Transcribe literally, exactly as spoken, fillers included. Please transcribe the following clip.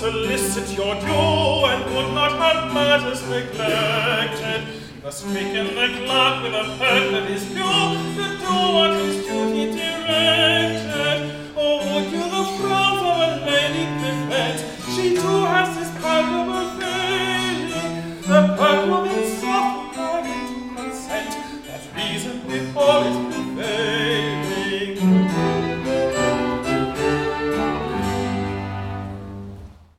solicit your due, and would not have matters neglected. Thus quicken the clerk with a perk that is pure, to do what his duty directed. Or would you the frown of a lady prevent? She too has this palpable failing. The perk will be soft, and to consent, that reason before is